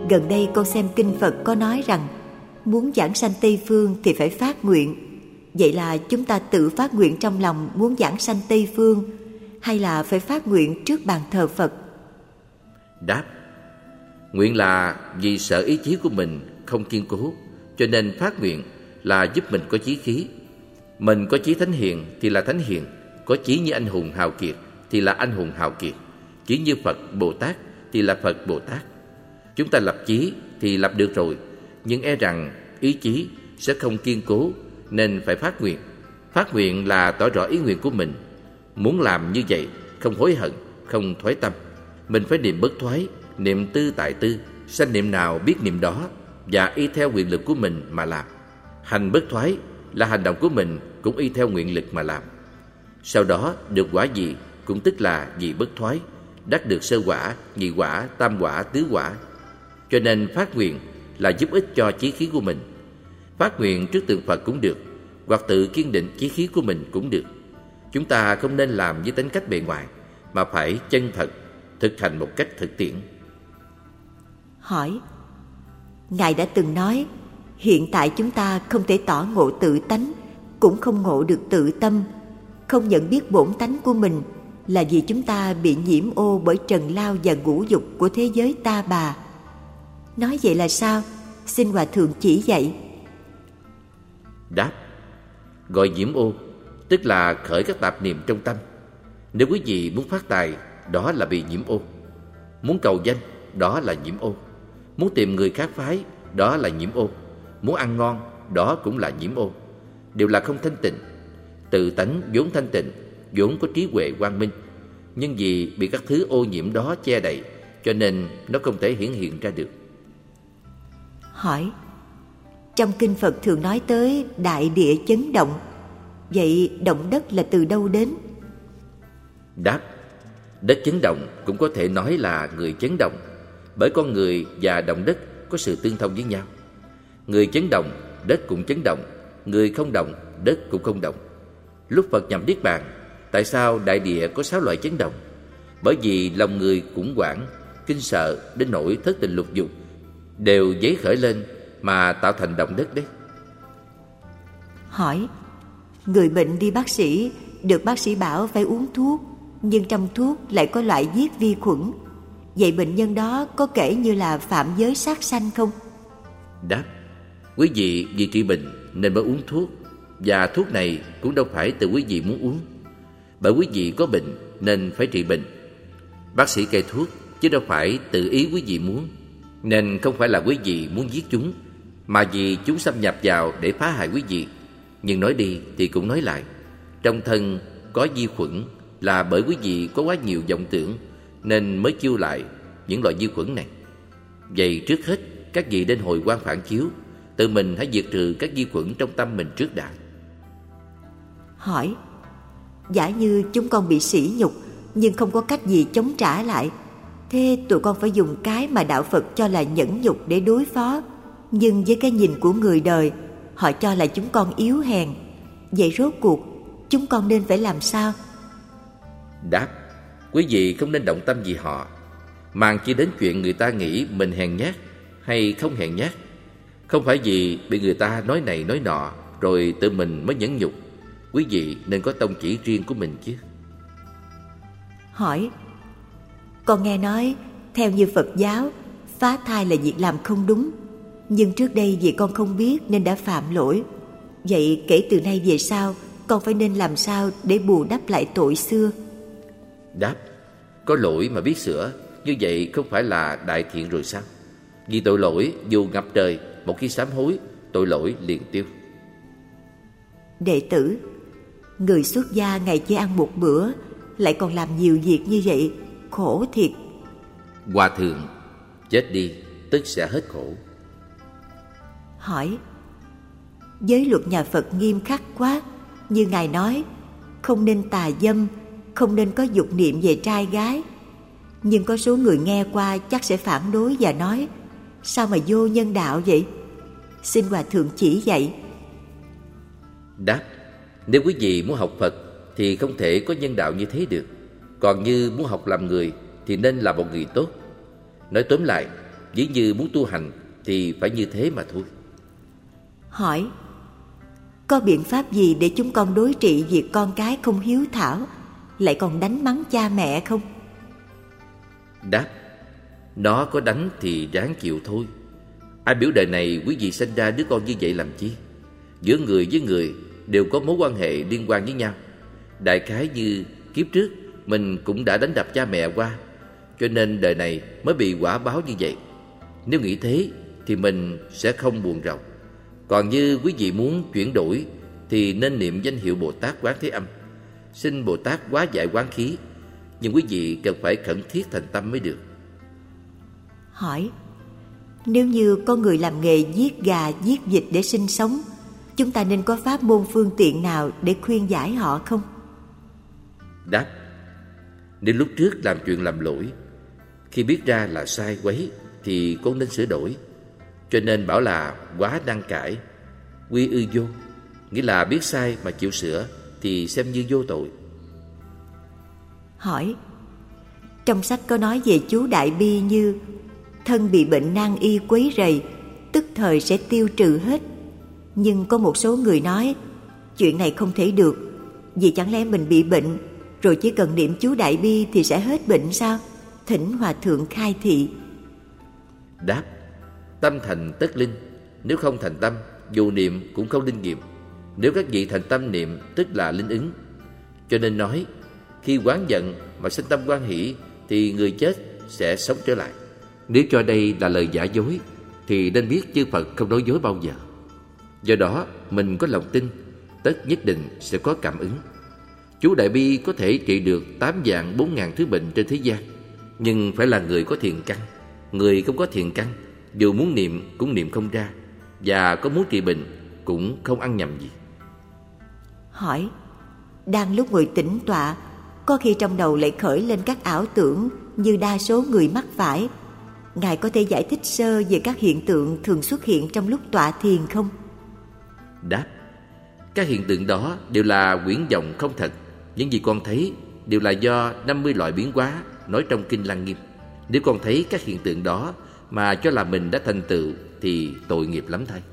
Gần đây con xem kinh Phật có nói rằng muốn giảng sanh Tây Phương thì phải phát nguyện. Vậy là chúng ta tự phát nguyện trong lòng muốn giảng sanh Tây Phương, hay là phải phát nguyện trước bàn thờ Phật? Đáp: nguyện là vì sợ ý chí của mình không kiên cố, cho nên phát nguyện là giúp mình có chí khí. Mình có chí thánh hiền thì là thánh hiền, có chí như anh hùng hào kiệt thì là anh hùng hào kiệt, chí như Phật Bồ Tát thì là Phật Bồ Tát. Chúng ta lập chí thì lập được rồi, nhưng e rằng ý chí sẽ không kiên cố, nên phải phát nguyện. Phát nguyện là tỏ rõ ý nguyện của mình, muốn làm như vậy, không hối hận, không thoái tâm. Mình phải niệm bất thoái, niệm tư tại tư, sanh niệm nào biết niệm đó, và y theo nguyện lực của mình mà làm. Hành bất thoái là hành động của mình cũng y theo nguyện lực mà làm. Sau đó được quả gì cũng tức là vì bất thoái, đắc được sơ quả, nhị quả, tam quả, tứ quả. Cho nên phát nguyện là giúp ích cho chí khí của mình. Phát nguyện trước tượng Phật cũng được, hoặc tự kiên định chí khí của mình cũng được. Chúng ta không nên làm với tính cách bề ngoài, mà phải chân thật, thực hành một cách thực tiễn. Hỏi: Ngài đã từng nói hiện tại chúng ta không thể tỏ ngộ tự tánh, cũng không ngộ được tự tâm, không nhận biết bổn tánh của mình, là vì chúng ta bị nhiễm ô bởi trần lao và ngũ dục của thế giới ta bà. Nói vậy là sao? Xin Hòa Thượng chỉ dạy. Đáp: gọi nhiễm ô tức là khởi các tạp niệm trong tâm. Nếu quý vị muốn phát tài, đó là bị nhiễm ô. Muốn cầu danh, đó là nhiễm ô. Muốn tìm người khác phái, đó là nhiễm ô. Muốn ăn ngon, đó cũng là nhiễm ô. Đều là không thanh tịnh. Tự tánh vốn thanh tịnh, vốn có trí huệ quang minh, nhưng vì bị các thứ ô nhiễm đó che đậy, cho nên nó không thể hiển hiện ra được. Hỏi: trong kinh Phật thường nói tới đại địa chấn động, vậy động đất là từ đâu đến? Đáp: đất chấn động cũng có thể nói là người chấn động, bởi con người và động đất có sự tương thông với nhau. Người chấn động, đất cũng chấn động; người không động, đất cũng không động. Lúc Phật nhập Niết Bàn, tại sao đại địa có 6 loại chấn động? Bởi vì lòng người khủng hoảng, kinh sợ đến nỗi thất tình lục dục đều dấy khởi lên mà tạo thành động đất đấy. Hỏi: người bệnh đi bác sĩ, được bác sĩ bảo phải uống thuốc, nhưng trong thuốc lại có loại giết vi khuẩn. Vậy bệnh nhân đó có kể như là phạm giới sát sanh không? Đáp: quý vị vì trị bệnh nên mới uống thuốc, và thuốc này cũng đâu phải từ quý vị muốn uống. Bởi quý vị có bệnh nên phải trị bệnh. Bác sĩ kê thuốc chứ đâu phải tự ý quý vị muốn, nên không phải là quý vị muốn giết chúng, mà vì chúng xâm nhập vào để phá hại quý vị. Nhưng nói đi thì cũng nói lại, trong thân có vi khuẩn là bởi quý vị có quá nhiều vọng tưởng nên mới chiêu lại những loại vi khuẩn này. Vậy trước hết các vị nên hồi quang phản chiếu, tự mình hãy diệt trừ các vi khuẩn trong tâm mình trước đã. Hỏi: giả như chúng con bị sỉ nhục nhưng không có cách gì chống trả lại, thế tụi con phải dùng cái mà đạo Phật cho là nhẫn nhục để đối phó, nhưng với cái nhìn của người đời, họ cho là chúng con yếu hèn. Vậy rốt cuộc chúng con nên phải làm sao? Đáp: quý vị không nên động tâm vì họ, màng chỉ đến chuyện người ta nghĩ mình hèn nhát hay không hèn nhát. Không phải vì bị người ta nói này nói nọ rồi tự mình mới nhẫn nhục. Quý vị nên có tông chỉ riêng của mình chứ. Hỏi: con nghe nói theo như Phật giáo, phá thai là việc làm không đúng, nhưng trước đây vì con không biết nên đã phạm lỗi. Vậy kể từ nay về sau, con phải nên làm sao để bù đắp lại tội xưa? Đáp: có lỗi mà biết sửa, như vậy không phải là đại thiện rồi sao? Vì tội lỗi dù ngập trời, một khi sám hối, tội lỗi liền tiêu. Đệ tử: người xuất gia ngày chỉ ăn một bữa, lại còn làm nhiều việc như vậy, khổ thiệt. Hòa thượng: chết đi tức sẽ hết khổ. Hỏi: giới luật nhà Phật nghiêm khắc quá, như Ngài nói không nên tà dâm, không nên có dục niệm về trai gái, nhưng có số người nghe qua chắc sẽ phản đối và nói sao mà vô nhân đạo vậy? Xin Hòa Thượng chỉ dạy. Đáp: nếu quý vị muốn học Phật thì không thể có nhân đạo như thế được. Còn như muốn học làm người thì nên là một người tốt. Nói tóm lại, ví như muốn tu hành thì phải như thế mà thôi. Hỏi: có biện pháp gì để chúng con đối trị việc con cái không hiếu thảo, lại còn đánh mắng cha mẹ không? Đáp: nó có đánh thì ráng chịu thôi. Ai biểu đời này quý vị sinh ra đứa con như vậy làm chi? Giữa người với người đều có mối quan hệ liên quan với nhau. Đại khái như kiếp trước mình cũng đã đánh đập cha mẹ qua, cho nên đời này mới bị quả báo như vậy. Nếu nghĩ thế thì mình sẽ không buồn rầu. Còn như quý vị muốn chuyển đổi thì nên niệm danh hiệu Bồ Tát Quán Thế Âm, xin Bồ Tát hóa giải quán khí. Nhưng quý vị cần phải khẩn thiết thành tâm mới được. Hỏi: nếu như có người làm nghề giết gà, giết vịt để sinh sống, chúng ta nên có pháp môn phương tiện nào để khuyên giải họ không? Đáp: nếu lúc trước làm chuyện làm lỗi, khi biết ra là sai quấy thì con nên sửa đổi. Cho nên bảo là quá năng cải, quy ư vô, nghĩa là biết sai mà chịu sửa thì xem như vô tội. Hỏi: trong sách có nói về chú Đại Bi như thân bị bệnh nan y quấy rầy, tức thời sẽ tiêu trừ hết. Nhưng có một số người nói chuyện này không thể được, vì chẳng lẽ mình bị bệnh rồi chỉ cần niệm chú Đại Bi thì sẽ hết bệnh sao? Thỉnh Hòa Thượng khai thị. Đáp: tâm thành tất linh, nếu không thành tâm, dù niệm cũng không linh nghiệm. Nếu các vị thành tâm niệm tức là linh ứng. Cho nên nói khi oán giận mà sinh tâm hoan hỷ thì người chết sẽ sống trở lại. Nếu cho đây là lời giả dối thì nên biết chư Phật không nói dối bao giờ. Do đó mình có lòng tin, tất nhất định sẽ có cảm ứng. Chú Đại Bi có thể trị được 8.400.000 thứ bệnh trên thế gian, nhưng phải là người có thiện căn. Người không có thiện căn, dù muốn niệm cũng niệm không ra, và có muốn trị bệnh cũng không ăn nhầm gì. Hỏi: đang lúc ngồi tĩnh tọa, có khi trong đầu lại khởi lên các ảo tưởng như đa số người mắc phải. Ngài có thể giải thích sơ về các hiện tượng thường xuất hiện trong lúc tọa thiền không? Đáp: các hiện tượng đó đều là quyển vọng không thật. Những gì con thấy đều là do 50 loại biến hóa nói trong Kinh Lăng Nghiêm. Nếu con thấy các hiện tượng đó mà cho là mình đã thành tựu thì tội nghiệp lắm thay.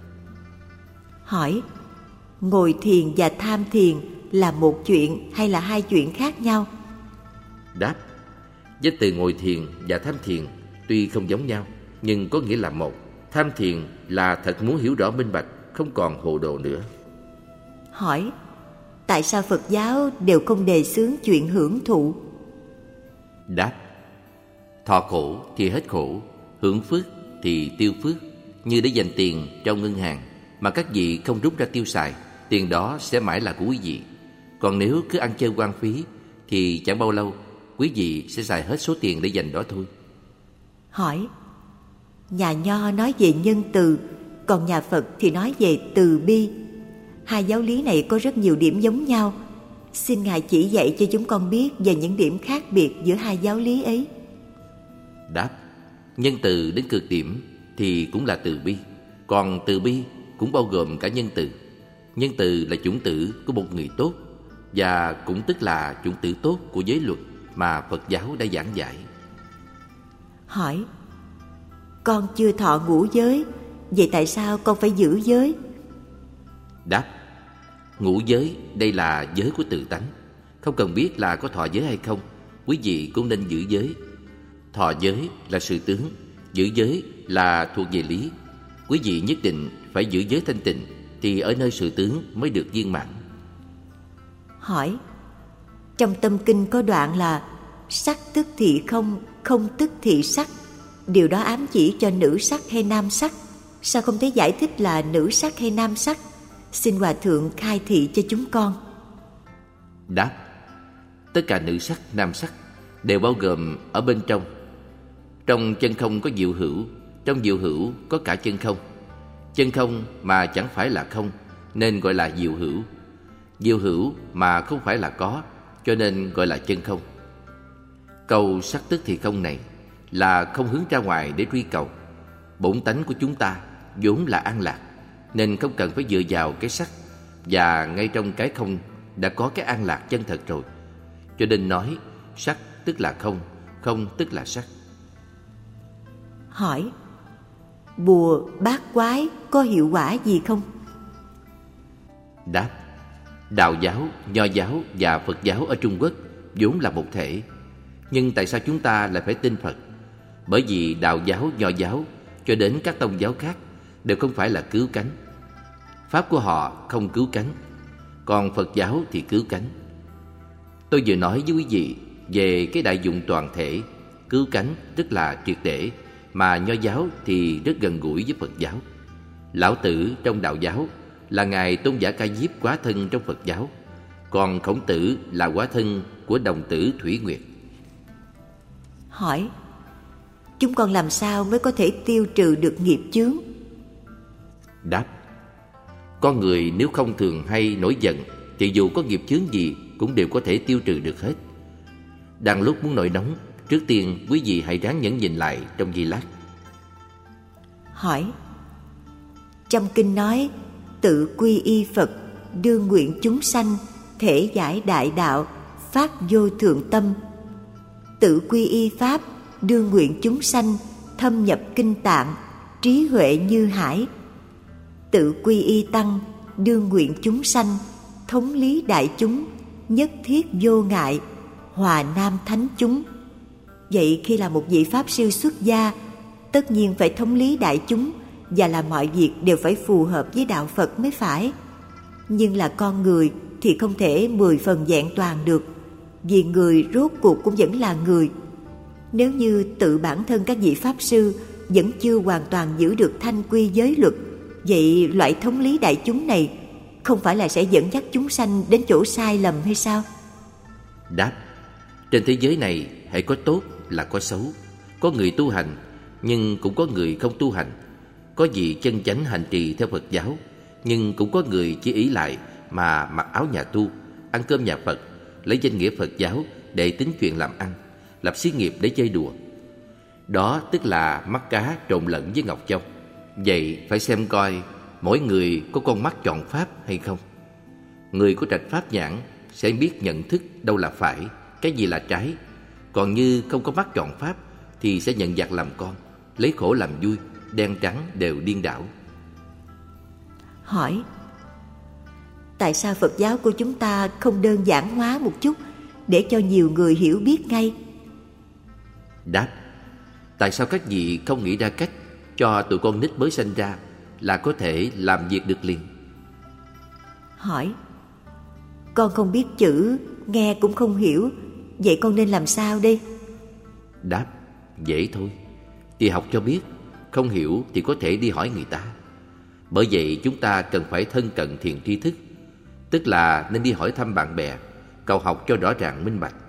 Hỏi: ngồi thiền và tham thiền là một chuyện hay là hai chuyện khác nhau? Đáp: với từ ngồi thiền và tham thiền tuy không giống nhau, nhưng có nghĩa là một. Tham thiền là thật muốn hiểu rõ minh bạch, không còn hồ đồ nữa. Hỏi: tại sao Phật giáo đều không đề xướng chuyện hưởng thụ? Đáp: thọ khổ thì hết khổ, hưởng phước thì tiêu phước. Như để dành tiền trong ngân hàng mà các vị không rút ra tiêu xài, tiền đó sẽ mãi là của quý vị. Còn nếu cứ ăn chơi hoang phí thì chẳng bao lâu quý vị sẽ xài hết số tiền để dành đó thôi. Hỏi: nhà Nho nói về nhân từ, còn nhà Phật thì nói về từ bi. Hai giáo lý này có rất nhiều điểm giống nhau. Xin Ngài chỉ dạy cho chúng con biết về những điểm khác biệt giữa hai giáo lý ấy. Đáp: nhân từ đến cực điểm thì cũng là từ bi. Còn từ bi cũng bao gồm cả nhân từ. Nhân từ là chủng tử của một người tốt, và cũng tức là chủng tử tốt của giới luật mà Phật giáo đã giảng dạy. Hỏi: con chưa thọ ngũ giới, vậy tại sao con phải giữ giới? Đáp: ngũ giới đây là giới của tự tánh, không cần biết là có thọ giới hay không, quý vị cũng nên giữ giới. Thọ giới là sự tướng, giữ giới là thuộc về lý. Quý vị nhất định phải giữ giới thanh tịnh thì ở nơi sự tướng mới được viên mãn. Hỏi: trong tâm kinh có đoạn là sắc tức thị không, không tức thị sắc. Điều đó ám chỉ cho nữ sắc hay nam sắc? Sao không thể giải thích là nữ sắc hay nam sắc? Xin Hòa Thượng khai thị cho chúng con. Đáp: tất cả nữ sắc, nam sắc đều bao gồm ở bên trong. Trong chân không có diệu hữu, trong diệu hữu có cả chân không. Chân không mà chẳng phải là không nên gọi là diệu hữu. Diệu hữu mà không phải là có cho nên gọi là chân không. Câu sắc tức thì không này là không hướng ra ngoài để truy cầu. Bổn tánh của chúng ta vốn là an lạc, nên không cần phải dựa vào cái sắc, và ngay trong cái không đã có cái an lạc chân thật rồi. Cho nên nói sắc tức là không, không tức là sắc. Hỏi: bùa, bát quái có hiệu quả gì không? Đáp: Đạo giáo, Nho giáo và Phật giáo ở Trung Quốc vốn là một thể. Nhưng tại sao chúng ta lại phải tin Phật? Bởi vì đạo giáo, Nho giáo cho đến các tôn giáo khác đều không phải là cứu cánh. Pháp của họ không cứu cánh, còn Phật giáo thì cứu cánh. Tôi vừa nói với quý vị về cái đại dụng toàn thể, cứu cánh tức là triệt để, mà Nho giáo thì rất gần gũi với Phật giáo. Lão Tử trong đạo giáo là ngài Tôn Giả Ca Diếp quá thân trong Phật giáo, còn Khổng Tử là quá thân của đồng tử Thủy Nguyệt. Hỏi: chúng con làm sao mới có thể tiêu trừ được nghiệp chướng? Đáp: Con người nếu không thường hay nổi giận thì dù có nghiệp chướng gì cũng đều có thể tiêu trừ được hết. Đang lúc muốn nổi nóng, trước tiên quý vị hãy ráng nhẫn nhịn lại trong giây lát. Hỏi: trong kinh nói tự quy y Phật, đương nguyện chúng sanh, thể giải đại đạo, phát vô thượng tâm. Tự quy y Pháp, đương nguyện chúng sanh, thâm nhập kinh tạng, trí huệ như hải. Tự quy y Tăng, đương nguyện chúng sanh, thống lý đại chúng, nhất thiết vô ngại, hòa nam thánh chúng. Vậy khi là một vị Pháp sư xuất gia, tất nhiên phải thống lý đại chúng và làm mọi việc đều phải phù hợp với đạo Phật mới phải. Nhưng là con người thì không thể 10 phần vẹn toàn được, vì người rốt cuộc cũng vẫn là người. Nếu như tự bản thân các vị Pháp sư vẫn chưa hoàn toàn giữ được thanh quy giới luật, vậy loại thống lý đại chúng này không phải là sẽ dẫn dắt chúng sanh đến chỗ sai lầm hay sao? Đáp: Trên thế giới này hãy có tốt là có xấu. Có người tu hành, nhưng cũng có người không tu hành. Có vị chân chánh hành trì theo Phật giáo, nhưng cũng có người chỉ ý lại mà mặc áo nhà tu, ăn cơm nhà Phật, lấy danh nghĩa Phật giáo để tính chuyện làm ăn, lập xí nghiệp để chơi đùa. Đó tức là mắt cá trộn lẫn với ngọc châu. Vậy phải xem coi mỗi người có con mắt chọn pháp hay không. Người có trạch pháp nhãn sẽ biết nhận thức đâu là phải, cái gì là trái. Còn như không có mắt chọn pháp thì sẽ nhận giặc làm con, lấy khổ làm vui, đen trắng đều điên đảo. Hỏi: tại sao Phật giáo của chúng ta không đơn giản hóa một chút để cho nhiều người hiểu biết ngay? Đáp: Tại sao các vị không nghĩ ra cách cho tụi con nít mới sanh ra là có thể làm việc được liền? Hỏi: con không biết chữ, nghe cũng không hiểu, vậy con nên làm sao đây? Đáp: Dễ thôi, thì học cho biết, không hiểu thì có thể đi hỏi người ta. Bởi vậy chúng ta cần phải thân cận thiện tri thức, tức là nên đi hỏi thăm bạn bè, cầu học cho rõ ràng minh bạch.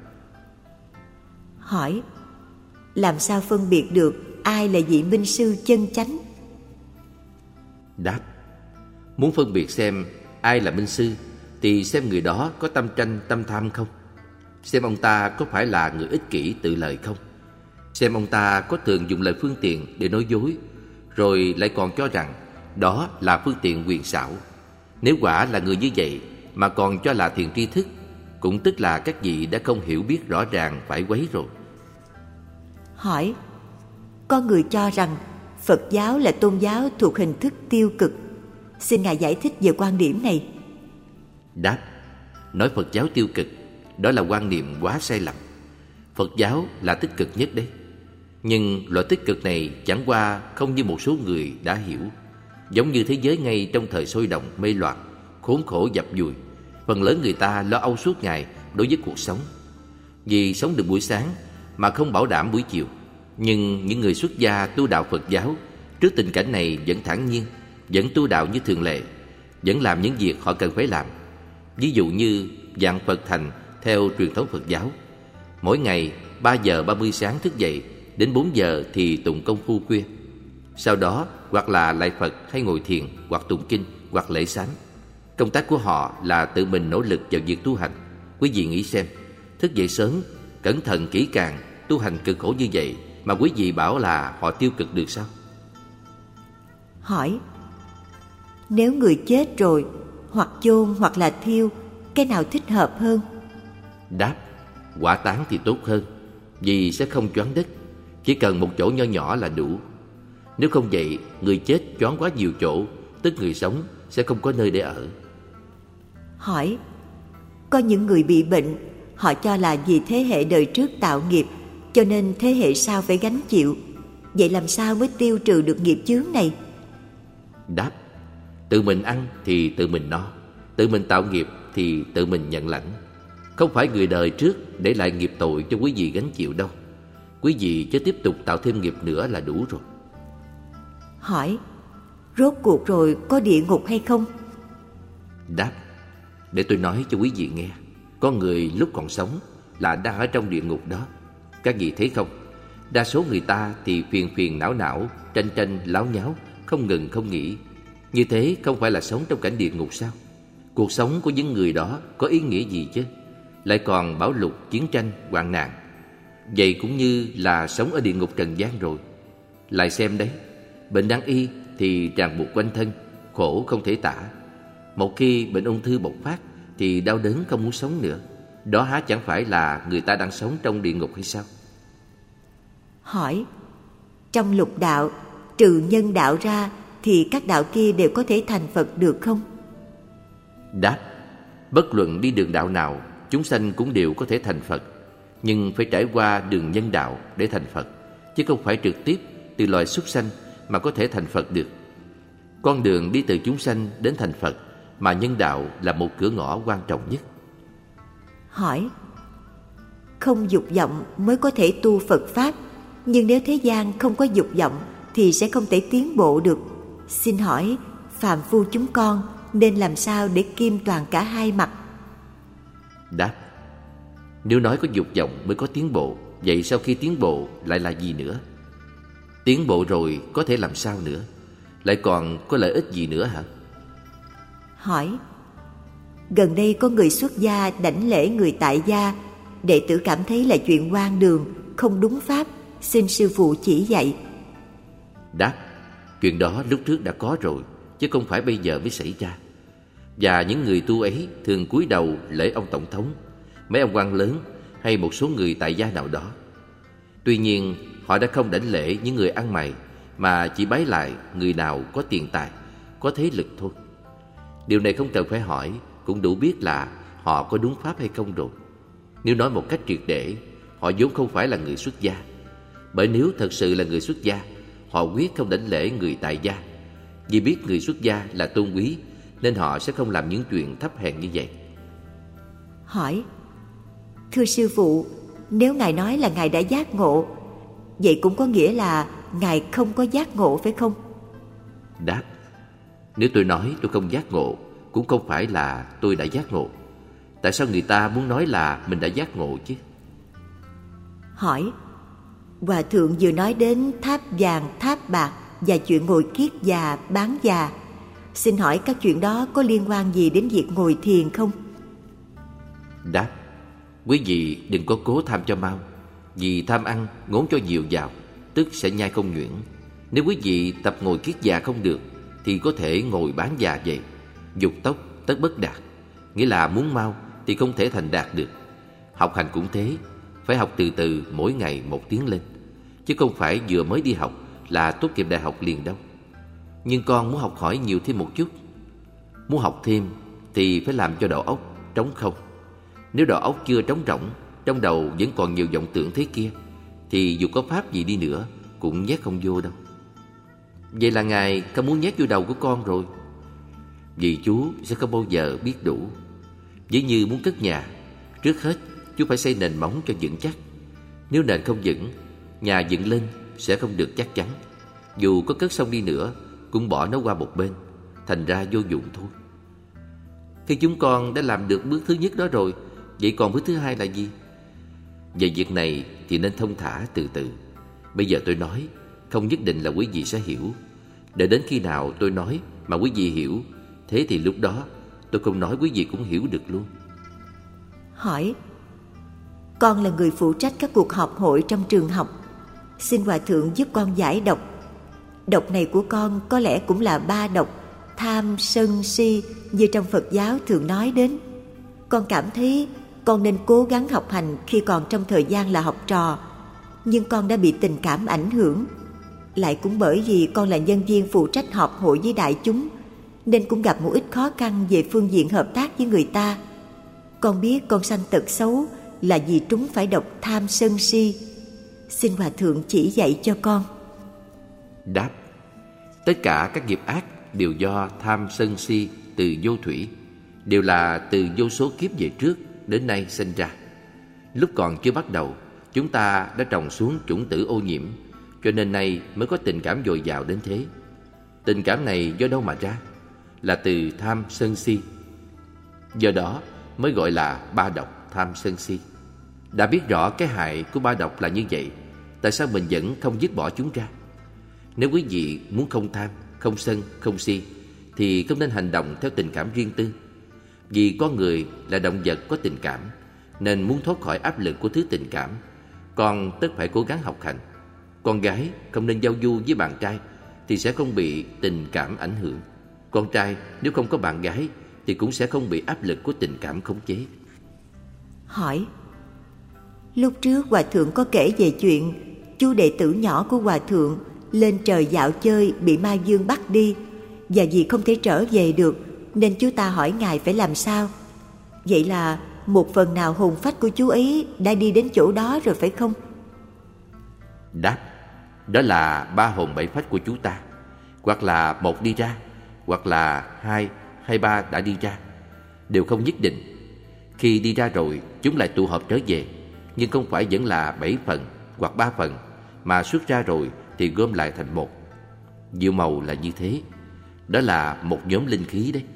Hỏi: làm sao phân biệt được ai là vị minh sư chân chánh? Đáp: Muốn phân biệt xem ai là minh sư thì xem người đó có tâm tranh tâm tham không, xem ông ta có phải là người ích kỷ tự lợi không, xem ông ta có thường dùng lời phương tiện để nói dối, rồi lại còn cho rằng đó là phương tiện quyền xảo. Nếu quả là người như vậy mà còn cho là thiện tri thức, cũng tức là các vị đã không hiểu biết rõ ràng phải quấy rồi. Hỏi: có người cho rằng Phật giáo là tôn giáo thuộc hình thức tiêu cực, xin Ngài giải thích về quan điểm này. Đáp: Nói Phật giáo tiêu cực, đó là quan niệm quá sai lầm. Phật giáo là tích cực nhất đấy. Nhưng loại tích cực này chẳng qua không như một số người đã hiểu. Giống như thế giới ngay trong thời sôi động mê loạn, khốn khổ dập dùi, phần lớn người ta lo âu suốt ngày đối với cuộc sống. Vì sống được buổi sáng mà không bảo đảm buổi chiều. Nhưng những người xuất gia tu đạo Phật giáo trước tình cảnh này vẫn thản nhiên, vẫn tu đạo như thường lệ, vẫn làm những việc họ cần phải làm. Ví dụ như vạn Phật thành theo truyền thống Phật giáo, mỗi ngày 3 giờ 30 sáng thức dậy, đến 4 giờ thì tụng công phu khuya. Sau đó hoặc là lạy Phật hay ngồi thiền, hoặc tụng kinh, hoặc lễ sám. Công tác của họ là tự mình nỗ lực vào việc tu hành. Quý vị nghĩ xem, thức dậy sớm, cẩn thận kỹ càng, tu hành cực khổ như vậy mà quý vị bảo là họ tiêu cực được sao? Hỏi: nếu người chết rồi, hoặc chôn hoặc là thiêu, cái nào thích hợp hơn? Đáp: hỏa táng thì tốt hơn, vì sẽ không choáng đất, chỉ cần một chỗ nho nhỏ là đủ. Nếu không vậy, người chết choáng quá nhiều chỗ, tức người sống sẽ không có nơi để ở. Hỏi: có những người bị bệnh, họ cho là vì thế hệ đời trước tạo nghiệp, cho nên thế hệ sau phải gánh chịu. Vậy làm sao mới tiêu trừ được nghiệp chướng này? Đáp: tự mình ăn thì tự mình no, tự mình tạo nghiệp thì tự mình nhận lãnh. Không phải người đời trước để lại nghiệp tội cho quý vị gánh chịu đâu. Quý vị chứ tiếp tục tạo thêm nghiệp nữa là đủ rồi. Hỏi: rốt cuộc rồi có địa ngục hay không? Đáp: để tôi nói cho quý vị nghe. Có người lúc còn sống là đang ở trong địa ngục đó. Các vị thấy không? Đa số người ta thì phiền não, tranh láo nháo, không ngừng không nghỉ. Như thế không phải là sống trong cảnh địa ngục sao? Cuộc sống của những người đó có ý nghĩa gì chứ? Lại còn bão lụt, chiến tranh, hoạn nạn. Vậy cũng như là sống ở địa ngục trần gian rồi. Lại xem đấy, bệnh nan y thì ràng buộc quanh thân, khổ không thể tả. Một khi bệnh ung thư bộc phát thì đau đớn không muốn sống nữa. Đó há chẳng phải là người ta đang sống trong địa ngục hay sao? Hỏi: trong lục đạo, trừ nhân đạo ra thì các đạo kia đều có thể thành Phật được không? Đáp: bất luận đi đường đạo nào, chúng sanh cũng đều có thể thành Phật. Nhưng phải trải qua đường nhân đạo để thành Phật, chứ không phải trực tiếp từ loài súc sanh mà có thể thành Phật được. Con đường đi từ chúng sanh đến thành Phật mà nhân đạo là một cửa ngõ quan trọng nhất. Hỏi: không dục vọng mới có thể tu Phật Pháp, nhưng nếu thế gian không có dục vọng thì sẽ không thể tiến bộ được. Xin hỏi phàm phu chúng con nên làm sao để kim toàn cả hai mặt? Đáp: nếu nói có dục vọng mới có tiến bộ, vậy sau khi tiến bộ lại là gì nữa? Tiến bộ rồi có thể làm sao nữa? Lại còn có lợi ích gì nữa hả? Hỏi: gần đây có người xuất gia đảnh lễ người tại gia, đệ tử cảm thấy là chuyện hoang đường, không đúng pháp, xin sư phụ chỉ dạy. Đáp: chuyện đó lúc trước đã có rồi, chứ không phải bây giờ mới xảy ra. Và những người tu ấy thường cúi đầu lễ ông tổng thống, mấy ông quan lớn hay một số người tại gia nào đó. Tuy nhiên họ đã không đảnh lễ những người ăn mày, mà chỉ bái lại người nào có tiền tài, có thế lực thôi. Điều này không cần phải hỏi, cũng đủ biết là họ có đúng pháp hay không rồi. Nếu nói một cách triệt để, họ vốn không phải là người xuất gia. Bởi nếu thật sự là người xuất gia, họ quyết không đảnh lễ người tại gia. Vì biết người xuất gia là tôn quý, nên họ sẽ không làm những chuyện thấp hèn như vậy. Hỏi: thưa sư phụ, nếu Ngài nói là Ngài đã giác ngộ, vậy cũng có nghĩa là Ngài không có giác ngộ phải không? Đáp: nếu tôi nói tôi không giác ngộ, cũng không phải là tôi đã giác ngộ. Tại sao người ta muốn nói là mình đã giác ngộ chứ? Hỏi: hòa thượng vừa nói đến tháp vàng, tháp bạc và chuyện ngồi kiết già, bán già. Xin hỏi các chuyện đó có liên quan gì đến việc ngồi thiền không? Đáp: quý vị đừng có cố tham cho mau. Vì tham ăn ngốn cho nhiều vào, tức sẽ nhai không nhuyễn. Nếu quý vị tập ngồi kiết già không được, thì có thể ngồi bán già vậy. Dục tốc tất bất đạt, nghĩa là muốn mau thì không thể thành đạt được. Học hành cũng thế, phải học từ từ, mỗi ngày một tiến lên, chứ không phải vừa mới đi học là tốt nghiệp đại học liền đâu. Nhưng con muốn học hỏi nhiều thêm một chút. Muốn học thêm thì phải làm cho đầu óc trống không. Nếu đầu óc chưa trống rỗng, trong đầu vẫn còn nhiều vọng tưởng thế kia, thì dù có pháp gì đi nữa cũng nhét không vô đâu. Vậy là Ngài không muốn nhét vô đầu của con rồi. Vì chú sẽ không bao giờ biết đủ. Ví như muốn cất nhà, trước hết chú phải xây nền móng cho vững chắc. Nếu nền không vững, nhà dựng lên sẽ không được chắc chắn. Dù có cất xong đi nữa cũng bỏ nó qua một bên, thành ra vô dụng thôi. Khi chúng con đã làm được bước thứ nhất đó rồi, vậy còn bước thứ hai là gì? Về việc này thì nên thông thả từ từ. Bây giờ tôi nói không nhất định là quý vị sẽ hiểu. Đợi đến khi nào tôi nói mà quý vị hiểu, thế thì lúc đó tôi không nói quý vị cũng hiểu được luôn. Hỏi: con là người phụ trách các cuộc họp hội trong trường học, xin hòa thượng giúp con giải độc. Độc này của con có lẽ cũng là 3 độc: tham, sân, si, như trong Phật giáo thường nói đến. Con cảm thấy con nên cố gắng học hành khi còn trong thời gian là học trò, nhưng con đã bị tình cảm ảnh hưởng. Lại cũng bởi vì con là nhân viên phụ trách họp hội với đại chúng, nên cũng gặp một ít khó khăn về phương diện hợp tác với người ta. Con biết con sanh tật xấu là vì trúng phải độc tham sân si. Xin Hòa Thượng chỉ dạy cho con. Đáp: tất cả các nghiệp ác đều do tham sân si từ vô thủy, đều là từ vô số kiếp về trước đến nay sinh ra. Lúc còn chưa bắt đầu, chúng ta đã trồng xuống chủng tử ô nhiễm, cho nên nay mới có tình cảm dồi dào đến thế. Tình cảm này do đâu mà ra? Là từ tham sân si. Do đó mới gọi là ba độc tham sân si. Đã biết rõ cái hại của ba độc là như vậy, tại sao mình vẫn không dứt bỏ chúng ra? Nếu quý vị muốn không tham, không sân, không si, thì không nên hành động theo tình cảm riêng tư. Vì con người là động vật có tình cảm, nên muốn thoát khỏi áp lực của thứ tình cảm, con tất phải cố gắng học hành. Con gái không nên giao du với bạn trai thì sẽ không bị tình cảm ảnh hưởng. Con trai nếu không có bạn gái thì cũng sẽ không bị áp lực của tình cảm khống chế. Hỏi: lúc trước Hòa Thượng có kể về chuyện chú đệ tử nhỏ của Hòa Thượng lên trời dạo chơi bị ma dương bắt đi, và vì không thể trở về được nên chú ta hỏi Ngài phải làm sao. Vậy là một phần nào hồn phách của chú ấy đã đi đến chỗ đó rồi phải không? Đáp: đó là 3 hồn 7 phách của chú ta. Hoặc là 1 đi ra, hoặc là 2 hay 3 đã đi ra, đều không nhất định. Khi đi ra rồi chúng lại tụ hợp trở về, nhưng không phải vẫn là 7 phần hoặc 3 phần, mà xuất ra rồi thì gom lại thành một. Diệu màu là như thế. Đó là một nhóm linh khí đấy.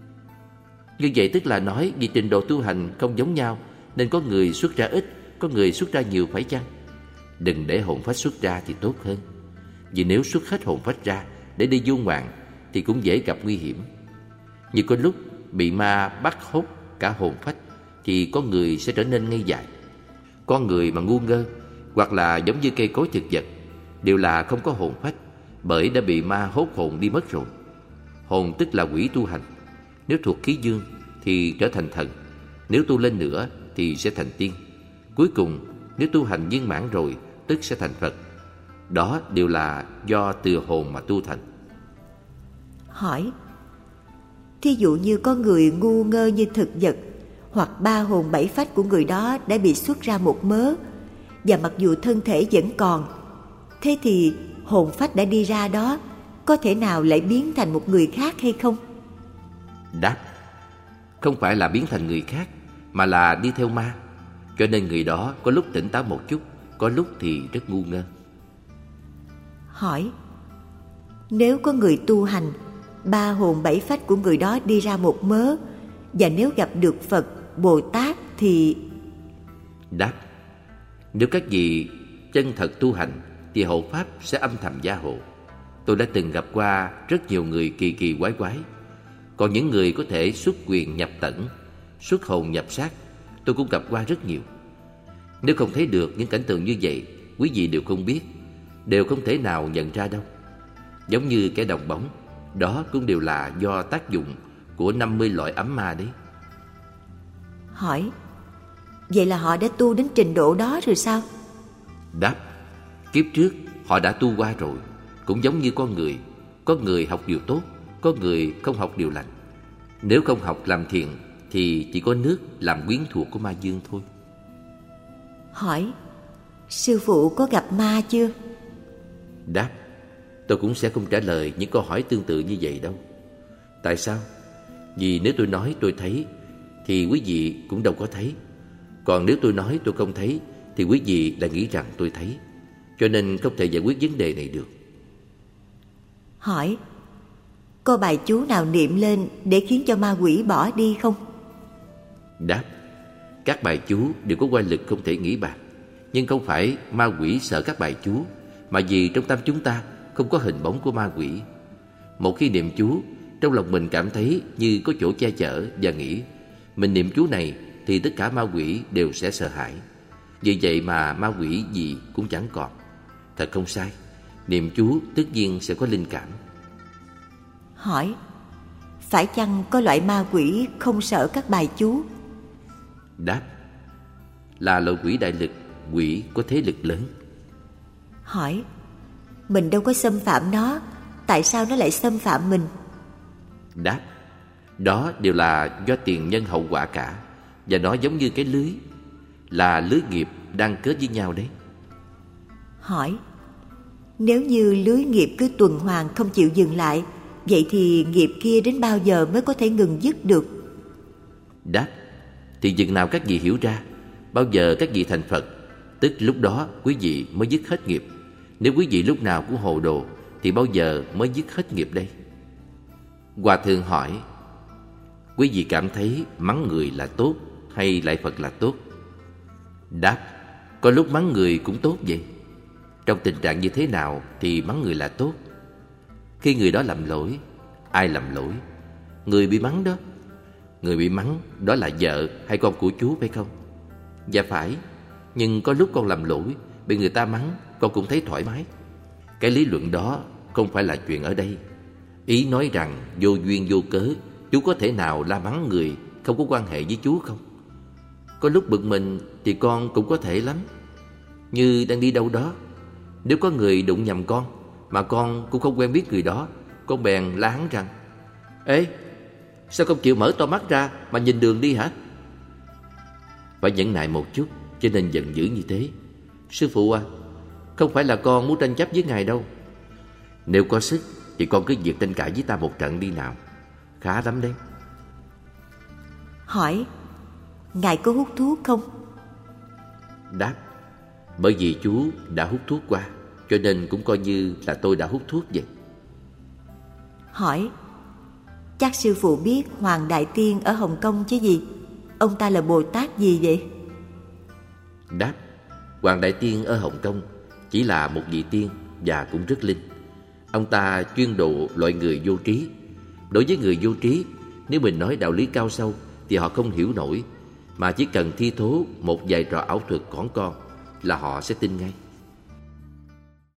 Như vậy tức là nói vì trình độ tu hành không giống nhau, nên có người xuất ra ít, có người xuất ra nhiều, phải chăng? Đừng để hồn phách xuất ra thì tốt hơn. Vì nếu xuất hết hồn phách ra để đi du ngoạn thì cũng dễ gặp nguy hiểm. Như có lúc bị ma bắt hốt cả hồn phách thì có người sẽ trở nên ngây dại. Con người mà ngu ngơ hoặc là giống như cây cối thực vật đều là không có hồn phách, bởi đã bị ma hốt hồn đi mất rồi. Hồn tức là quỷ tu hành. Nếu thuộc khí dương thì trở thành thần, nếu tu lên nữa thì sẽ thành tiên. Cuối cùng nếu tu hành viên mãn rồi tức sẽ thành Phật. Đó đều là do từ hồn mà tu thành. Hỏi: thí dụ như có người ngu ngơ như thực vật, hoặc 3 hồn 7 phách của người đó đã bị xuất ra một mớ, và mặc dù thân thể vẫn còn, thế thì hồn phách đã đi ra đó có thể nào lại biến thành một người khác hay không? Đáp: không phải là biến thành người khác, mà là đi theo ma. Cho nên người đó có lúc tỉnh táo một chút, có lúc thì rất ngu ngơ. Hỏi: nếu có người tu hành, 3 hồn 7 phách của người đó đi ra một mớ, và nếu gặp được Phật, Bồ Tát thì... Đáp: nếu các vị chân thật tu hành thì hộ pháp sẽ âm thầm gia hộ. Tôi đã từng gặp qua rất nhiều người kỳ kỳ quái quái. Còn những người có thể xuất quyền nhập tẩn, xuất hồn nhập xác, tôi cũng gặp qua rất nhiều. Nếu không thấy được những cảnh tượng như vậy, quý vị đều không biết, đều không thể nào nhận ra đâu. Giống như kẻ đồng bóng, đó cũng đều là do tác dụng của 50 loại ấm ma đấy. Hỏi: vậy là họ đã tu đến trình độ đó rồi sao? Đáp: kiếp trước họ đã tu qua rồi. Cũng giống như con người, có người học điều tốt, có người không học điều lành. Nếu không học làm thiện thì chỉ có nước làm quyến thuộc của ma dương thôi. Hỏi: sư phụ có gặp ma chưa? Đáp: tôi cũng sẽ không trả lời những câu hỏi tương tự như vậy đâu. Tại sao? Vì nếu tôi nói tôi thấy thì quý vị cũng đâu có thấy. Còn nếu tôi nói tôi không thấy thì quý vị lại nghĩ rằng tôi thấy. Cho nên không thể giải quyết vấn đề này được. Hỏi: có bài chú nào niệm lên để khiến cho ma quỷ bỏ đi không? Đáp: các bài chú đều có oai lực không thể nghĩ bàn. Nhưng không phải ma quỷ sợ các bài chú, mà vì trong tâm chúng ta không có hình bóng của ma quỷ. Một khi niệm chú, trong lòng mình cảm thấy như có chỗ che chở và nghĩ mình niệm chú này thì tất cả ma quỷ đều sẽ sợ hãi. Vì vậy mà ma quỷ gì cũng chẳng còn. Thật không sai, niệm chú tất nhiên sẽ có linh cảm. Hỏi: phải chăng có loại ma quỷ không sợ các bài chú? Đáp: là loại quỷ đại lực, quỷ có thế lực lớn. Hỏi: Mình đâu có xâm phạm nó, tại sao nó lại xâm phạm mình? Đáp: đó đều là do tiền nhân hậu quả cả. Và nó giống như cái lưới, là lưới nghiệp đang kết với nhau đấy. Hỏi: nếu như lưới nghiệp cứ tuần hoàn không chịu dừng lại, vậy thì nghiệp kia đến bao giờ mới có thể ngừng dứt được? Đáp: thì chừng nào các vị hiểu ra, bao giờ các vị thành Phật, tức lúc đó quý vị mới dứt hết nghiệp. Nếu quý vị lúc nào cũng hồ đồ thì bao giờ mới dứt hết nghiệp đây? Hòa thượng hỏi: quý vị cảm thấy mắng người là tốt hay lạy Phật là tốt? Đáp: có lúc mắng người cũng tốt vậy. Trong tình trạng như thế nào thì mắng người là tốt? Khi người đó làm lỗi. Ai làm lỗi? Người bị mắng đó. Người bị mắng đó là vợ hay con của chú phải không? Dạ phải. Nhưng có lúc con làm lỗi, bị người ta mắng, con cũng thấy thoải mái. Cái lý luận đó không phải là chuyện ở đây. Ý nói rằng vô duyên vô cớ, chú có thể nào la mắng người không có quan hệ với chú không? Có lúc bực mình thì con cũng có thể lắm. Như đang đi đâu đó, nếu có người đụng nhầm con mà con cũng không quen biết người đó, con bèn la hắn rằng: ê, sao không chịu mở to mắt ra mà nhìn đường đi hả? Phải nhẫn nại một chút, cho nên giận dữ như thế. Sư phụ à, không phải là con muốn tranh chấp với ngài đâu. Nếu có sức thì con cứ việc tranh cãi với ta một trận đi nào. Khá lắm đấy. Hỏi: ngài có hút thuốc không? Đáp: bởi vì chú đã hút thuốc qua, cho nên cũng coi như là tôi đã hút thuốc vậy. Hỏi: chắc sư phụ biết Hoàng Đại Tiên ở Hồng Kông chứ gì? Ông ta là Bồ Tát gì vậy? Đáp: Hoàng Đại Tiên ở Hồng Kông chỉ là một vị tiên và cũng rất linh. Ông ta chuyên độ loại người vô trí. Đối với người vô trí, nếu mình nói đạo lý cao sâu thì họ không hiểu nổi, mà chỉ cần thi thố một vài trò ảo thuật cỏn con là họ sẽ tin ngay.